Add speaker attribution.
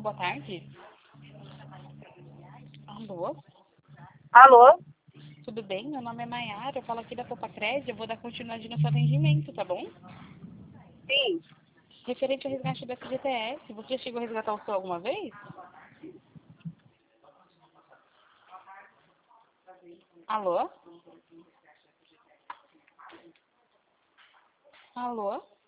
Speaker 1: boa tarde. Alô,
Speaker 2: Alô?
Speaker 1: tudo bem? Meu nome é Maiara, eu falo aqui da Copacred, eu vou dar continuidade no seu atendimento, tá bom?
Speaker 2: Sim.
Speaker 1: Referente ao resgate do FGTS, você já chegou a resgatar o seu alguma vez? Alô? Alô?